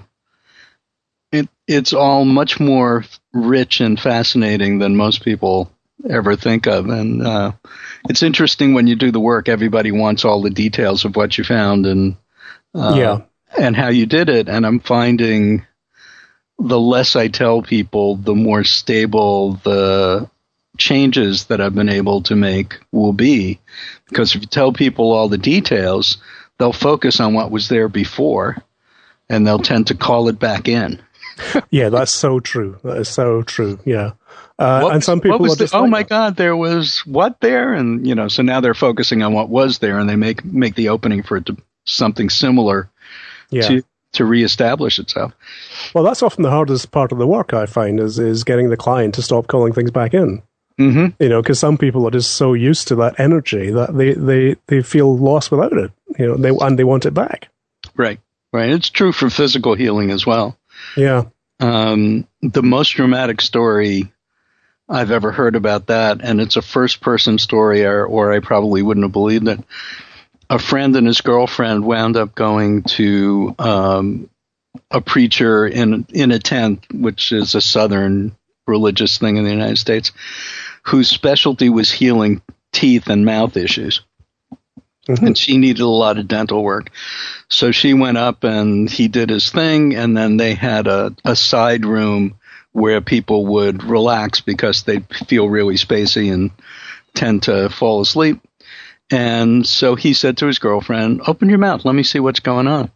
it it's all much more rich and fascinating than most people ever think of. And uh, it's interesting when you do the work. Everybody wants all the details of what you found and uh, yeah, and how you did it. And I'm finding the less I tell people, the more stable the changes that I've been able to make will be, because if you tell people all the details, they'll focus on what was there before and they'll tend to call it back in. Yeah, that's so true. That is so true. Yeah. Uh, What and was- some people what was are the- just oh like my that. God, there was what there? And, you know, so now they're focusing on what was there, and they make, make the opening for it to something similar Yeah. to, to reestablish itself. Well, that's often the hardest part of the work, I find, is is getting the client to stop calling things back in. Mm-hmm. You know, because some people are just so used to that energy that they, they, they feel lost without it. You know, they and they want it back. Right, right. It's true for physical healing as well. Yeah. Um, the most dramatic story I've ever heard about that, and it's a first-person story, or, or I probably wouldn't have believed it. A friend and his girlfriend wound up going to um, a preacher in in a tent, which is a southern religious thing in the United States, whose specialty was healing teeth and mouth issues. Mm-hmm. And she needed a lot of dental work. So she went up and he did his thing, and then they had a, a side room where people would relax because they feel really spacey and tend to fall asleep. And so he said to his girlfriend, "Open your mouth. Let me see what's going on."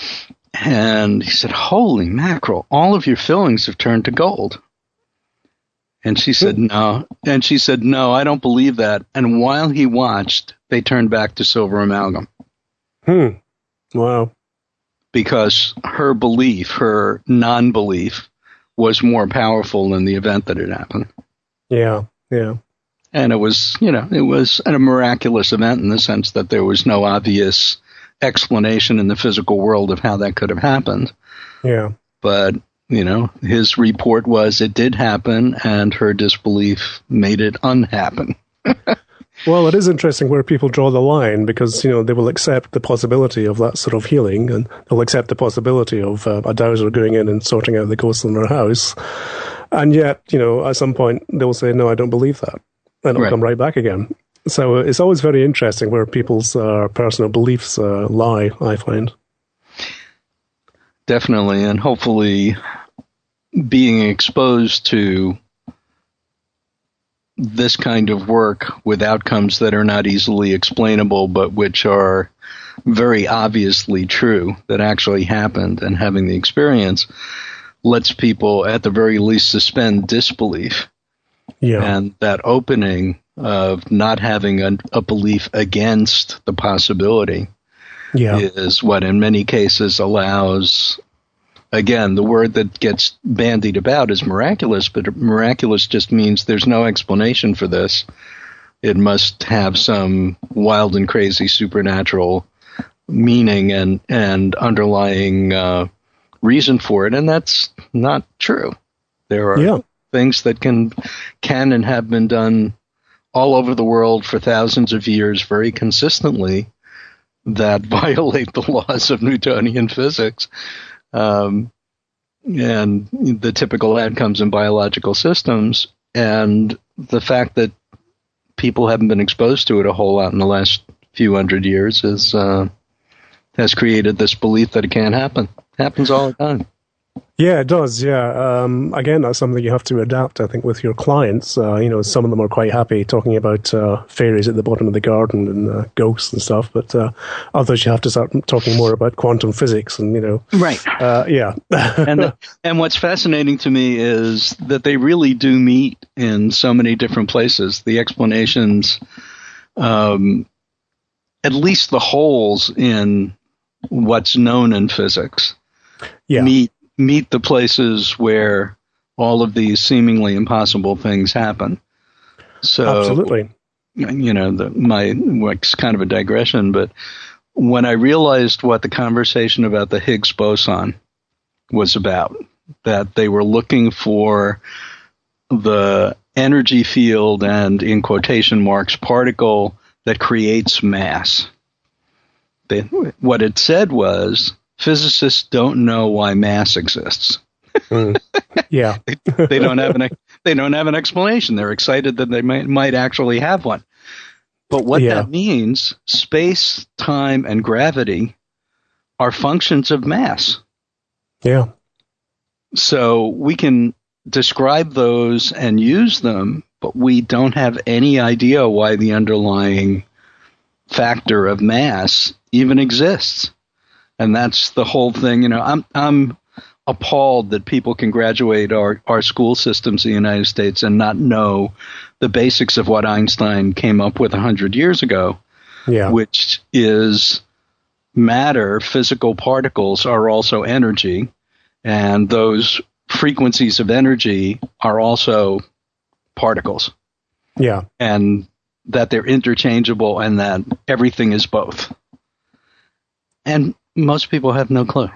And he said, "Holy mackerel, all of your fillings have turned to gold." And she said, "No." And she said, "No, I don't believe that." And while he watched, they turned back to silver amalgam. Hmm. Wow. Because her belief, her non-belief, was more powerful than the event that had happened. Yeah. Yeah. And it was, you know, it was a miraculous event in the sense that there was no obvious explanation in the physical world of how that could have happened. Yeah. But, you know, his report was it did happen, and her disbelief made it unhappen. Well, it is interesting where people draw the line because, you know, they will accept the possibility of that sort of healing, and they'll accept the possibility of uh, a dowser going in and sorting out the ghosts in their house. And yet, you know, at some point they'll say, "No, I don't believe that." And it'll Right. come right back again. So it's always very interesting where people's uh, personal beliefs uh, lie, I find. Definitely. And hopefully being exposed to this kind of work with outcomes that are not easily explainable, but which are very obviously true, that actually happened, and having the experience lets people at the very least suspend disbelief. Yeah. And that opening of not having a, a belief against the possibility Yeah. is what in many cases allows, again, the word that gets bandied about is miraculous, but miraculous just means there's no explanation for this. It must have some wild and crazy supernatural meaning and, and underlying uh, reason for it, and that's not true. There are Yeah. things that can can and have been done all over the world for thousands of years very consistently that violate the laws of Newtonian physics. Um, and the typical outcomes in biological systems, and the fact that people haven't been exposed to it a whole lot in the last few hundred years is uh, has created this belief that it can't happen. It happens all the time. Yeah, it does. Yeah. Um, again, that's something you have to adapt, I think, with your clients. Uh, you know, some of them are quite happy talking about uh, fairies at the bottom of the garden and uh, ghosts and stuff, but uh, others you have to start talking more about quantum physics and, you know. Right. Uh, yeah. and the, and what's fascinating to me is that they really do meet in so many different places. The explanations, um, at least the holes in what's known in physics, yeah. meet meet the places where all of these seemingly impossible things happen. So, absolutely. You know, the, my it's kind of a digression, but when I realized what the conversation about the Higgs boson was about, that they were looking for the energy field and, in quotation marks, particle that creates mass. They, what it said was, physicists don't know why mass exists. Mm. Yeah. they, they don't have an they don't have an explanation. They're excited that they might might actually have one. But what Yeah. that means, space, time, and gravity are functions of mass. Yeah. So we can describe those and use them, but we don't have any idea why the underlying factor of mass even exists. And that's the whole thing. You know, I'm I'm appalled that people can graduate our, our school systems in the United States and not know the basics of what Einstein came up with one hundred years ago, yeah. which is matter, physical particles are also energy, and those frequencies of energy are also particles. Yeah. And that they're interchangeable and that everything is both. And most people have no clue.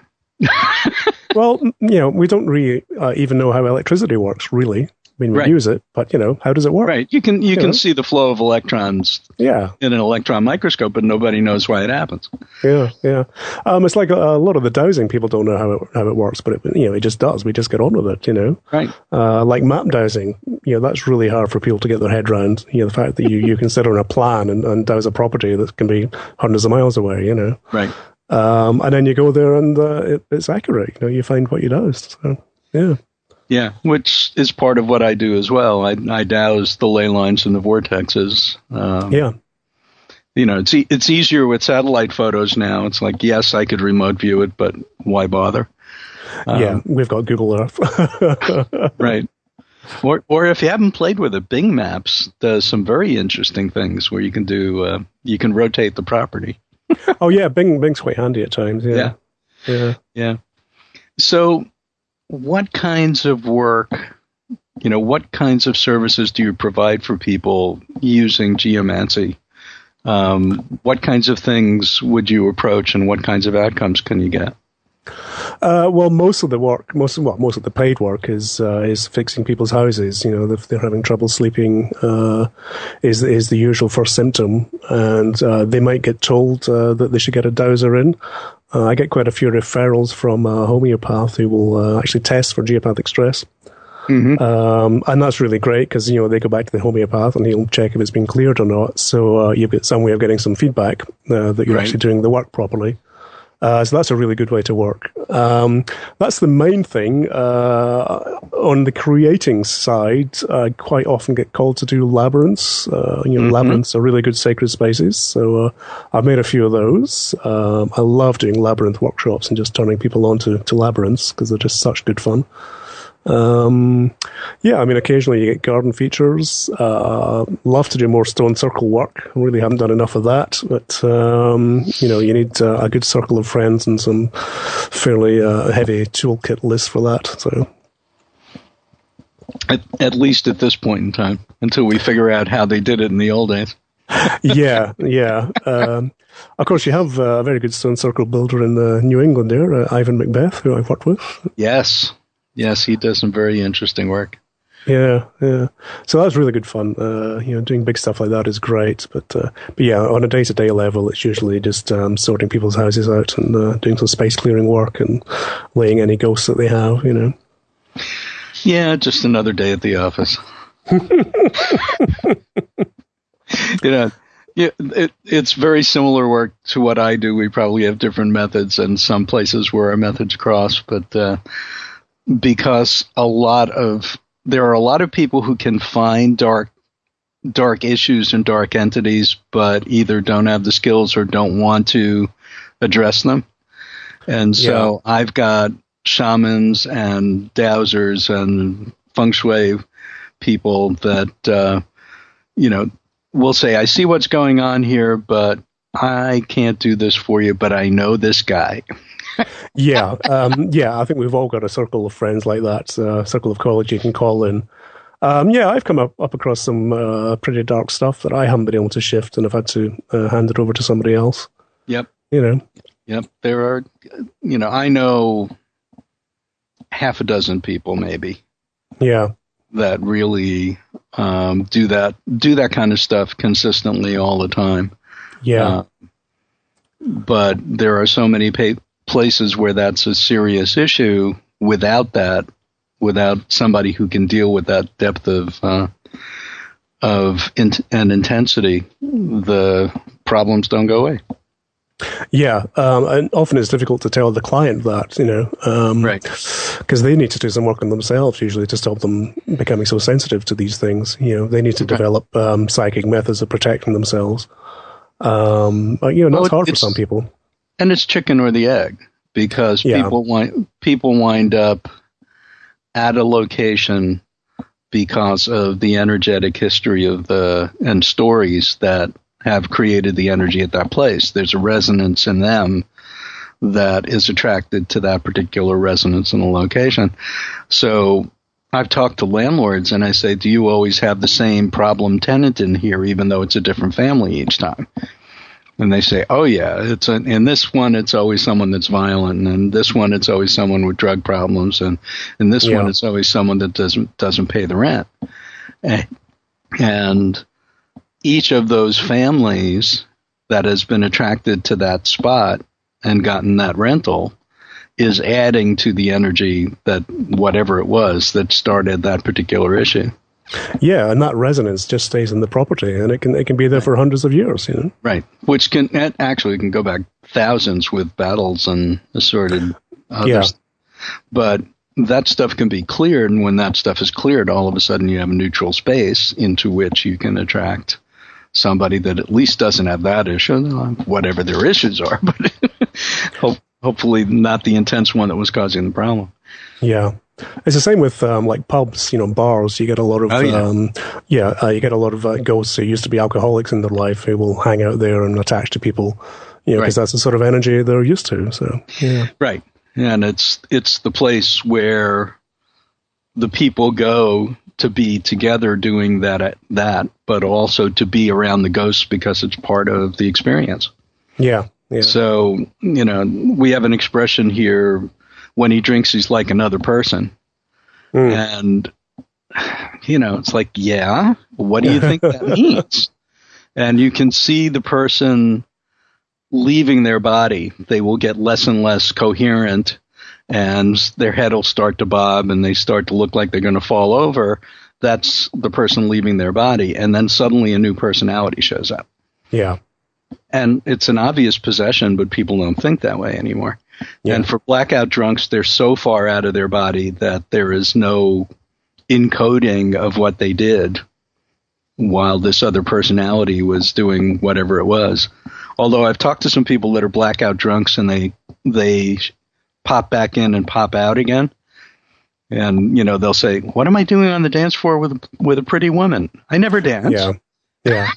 Well, you know, we don't really uh, even know how electricity works, really. I mean, we right. use it, but, you know, how does it work? Right. You can you, you can know? see the flow of electrons yeah. in an electron microscope, but nobody knows why it happens. Yeah, yeah. Um, it's like a, a lot of the dowsing, people don't know how it, how it works, but, it, you know, it just does. We just get on with it, you know. Right. Uh, like map dowsing, you know, that's really hard for people to get their head around. You know, the fact that you, you can sit on a plan and, and dowse a property that can be hundreds of miles away, you know. Right. Um, and then you go there and uh, it, it's accurate. You know, you find what you dowsed. So, yeah. Yeah, which is part of what I do as well. I, I dowse the ley lines and the vortexes. Um, yeah. You know, it's e- it's easier with satellite photos now. It's like, yes, I could remote view it, but why bother? Um, yeah, we've got Google Earth. Right. Or or if you haven't played with it, Bing Maps does some very interesting things where you can do uh, you can rotate the property. Oh yeah, Bing Bing's quite handy at times. Yeah. Yeah. Yeah. Yeah. So, what kinds of work, you know, what kinds of services do you provide for people using geomancy? Um, what kinds of things would you approach, and what kinds of outcomes can you get? Uh, well, most of the work, most of well, most of the paid work is uh, is fixing people's houses. You know, if they're having trouble sleeping, uh, is is the usual first symptom, and uh, they might get told uh, that they should get a dowser in. Uh, I get quite a few referrals from a homeopath who will uh, actually test for geopathic stress. Mm-hmm. Um, and that's really great because, you know, they go back to the homeopath and he'll check if it's been cleared or not. So uh, you've got some way of getting some feedback uh, that you're right. actually doing the work properly. Uh, so that's a really good way to work. Um, that's the main thing. Uh, on the creating side, I quite often get called to do labyrinths. Uh, you know, mm-hmm. labyrinths are really good sacred spaces. So uh, I've made a few of those. Um, I love doing labyrinth workshops and just turning people on to, to labyrinths because they're just such good fun. Um, yeah, I mean, occasionally you get garden features. Uh, love to do more stone circle work. I really haven't done enough of that, but, um, you know, you need uh, a good circle of friends and some fairly uh, heavy toolkit list for that, so. At, at least at this point in time, until we figure out how they did it in the old days. yeah, yeah. Um, of course, you have a very good stone circle builder in uh, New England there, uh, Ivan Macbeth, who I've worked with. Yes. Yes, he does some very interesting work. Yeah, yeah. So that's really good fun. Uh, you know, doing big stuff like that is great. But, uh, but yeah, on a day-to-day level, it's usually just um, sorting people's houses out and uh, doing some space clearing work and laying any ghosts that they have, you know. Yeah, just another day at the office. You know, yeah, it, it's very similar work to what I do. We probably have different methods and some places where our methods cross, but uh, because a lot of there are a lot of people who can find dark dark issues and dark entities, but either don't have the skills or don't want to address them. And so yeah. I've got shamans and dowsers and feng shui people that, uh, you know, will say, I see what's going on here, but I can't do this for you, but I know this guy. yeah, um, yeah, I think we've all got a circle of friends like that, a circle of colleagues you can call in. Um, yeah, I've come up, up across some uh, pretty dark stuff that I haven't been able to shift, and I've had to uh, hand it over to somebody else. Yep. You know. Yep. There are, you know, I know half a dozen people maybe. Yeah. That really um, do that do that kind of stuff consistently all the time. Yeah. Uh, but there are so many pa- places where that's a serious issue. Without that, without somebody who can deal with that depth of uh, of in- and intensity, the problems don't go away. Yeah, um, and often it's difficult to tell the client that, you know, um, right? Because they need to do some work on themselves usually to stop them becoming so sensitive to these things. You know, they need to okay. develop um, psychic methods of protecting themselves. Um, but, you know, that's well, hard for some people. And it's chicken or the egg, because Yeah. people wind, people wind up at a location because of the energetic history of the and stories that have created the energy at that place. There's a resonance in them that is attracted to that particular resonance in a location. So I've talked to landlords and I say, do you always have the same problem tenant in here, even though it's a different family each time? And they say, oh, yeah, it's a, in this one, it's always someone that's violent. And in this one, it's always someone with drug problems. And in this Yeah. one, it's always someone that doesn't doesn't pay the rent. And, and each of those families that has been attracted to that spot and gotten that rental is adding to the energy that whatever it was that started that particular issue. Yeah, and that resonance just stays in the property, and it can it can be there for hundreds of years, you know. Right, which can it actually can go back thousands with battles and assorted others. Yeah. But that stuff can be cleared, and when that stuff is cleared, all of a sudden you have a neutral space into which you can attract somebody that at least doesn't have that issue, whatever their issues are, but hope, hopefully not the intense one that was causing the problem. Yeah. It's the same with um, like pubs, you know, bars. You get a lot of, Oh, yeah. um, yeah, uh, you get a lot of uh, ghosts who used to be alcoholics in their life who will hang out there and attach to people, you know, because Right. that's the sort of energy they're used to. So, yeah. Right. And it's it's the place where the people go to be together doing that, that, but also to be around the ghosts because it's part of the experience. Yeah. Yeah. So, you know, we have an expression here, when he drinks, he's like another person. Mm. And, you know, it's like, yeah, what do you think that means? And you can see the person leaving their body. They will get less and less coherent, and their head will start to bob, and they start to look like they're going to fall over. That's the person leaving their body. And then suddenly a new personality shows up. Yeah. And it's an obvious possession, but people don't think that way anymore. Yeah. And for blackout drunks, they're so far out of their body that there is no encoding of what they did while this other personality was doing whatever it was. Although I've talked to some people that are blackout drunks and they they pop back in and pop out again. And, you know, they'll say, what am I doing on the dance floor with, with a pretty woman? I never dance. Yeah. Yeah.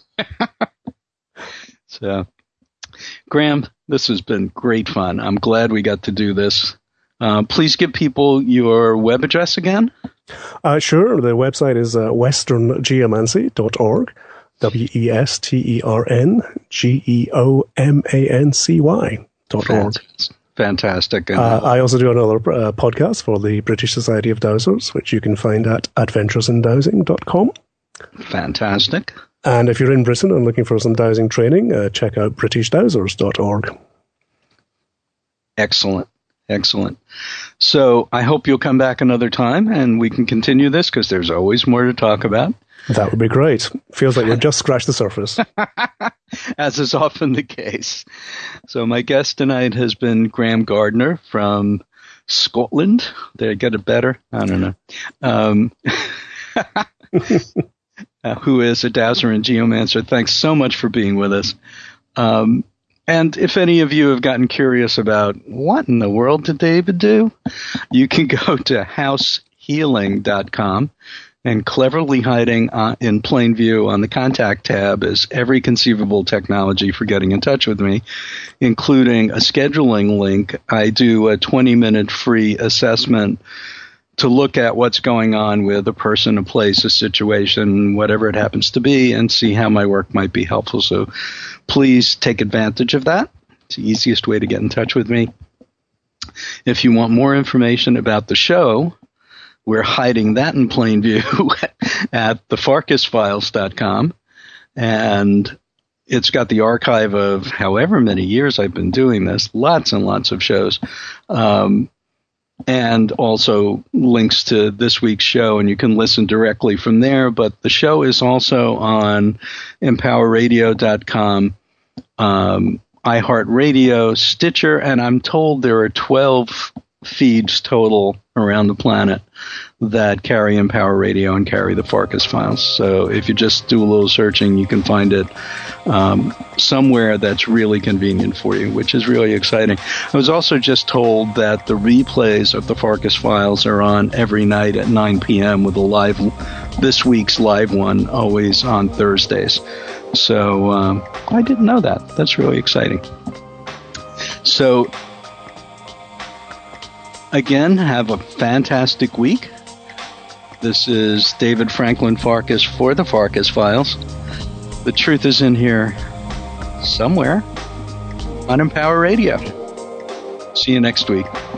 So, Graham, this has been great fun. I'm glad we got to do this. Uh, please give people your web address again. Uh, sure. The website is uh, western geomancy dot org. W E S T E R N G E O M A N C Y dot org. Fantastic. And, Uh, I also do another uh, podcast for the British Society of Dowsers, which you can find at adventures in dowsing dot com. Fantastic. And if you're in Britain and looking for some dowsing training, uh, check out british dowsers dot org. Excellent. Excellent. So I hope you'll come back another time and we can continue this because there's always more to talk about. That would be great. Feels like we've just scratched the surface. As is often the case. So my guest tonight has been Graham Gardner from Scotland. Did I get it better? I don't know. Um, uh, who is a dowser and geomancer. Thanks so much for being with us. Um, and if any of you have gotten curious about what in the world did David do, you can go to house healing dot com. And cleverly hiding uh, in plain view on the contact tab is every conceivable technology for getting in touch with me, including a scheduling link. I do a twenty-minute free assessment to look at what's going on with a person, a place, a situation, whatever it happens to be, and see how my work might be helpful. So please take advantage of that. It's the easiest way to get in touch with me. If you want more information about the show, we're hiding that in plain view at the farkas files dot com. And it's got the archive of however many years I've been doing this, lots and lots of shows, um, and also links to this week's show. And you can listen directly from there. But the show is also on empower radio dot com, um, iHeartRadio, Stitcher, and I'm told there are twelve feeds total around the planet that carry Empower Radio and carry the Farkas Files. So if you just do a little searching, you can find it um, somewhere that's really convenient for you, which is really exciting. I was also just told that the replays of the Farkas Files are on every night at nine p.m. with a live, this week's live one always on Thursdays. So um, I didn't know that. That's really exciting. So again, have a fantastic week. This is David Franklin Farkas for the Farkas Files. The truth is in here somewhere on Empower Radio. See you next week.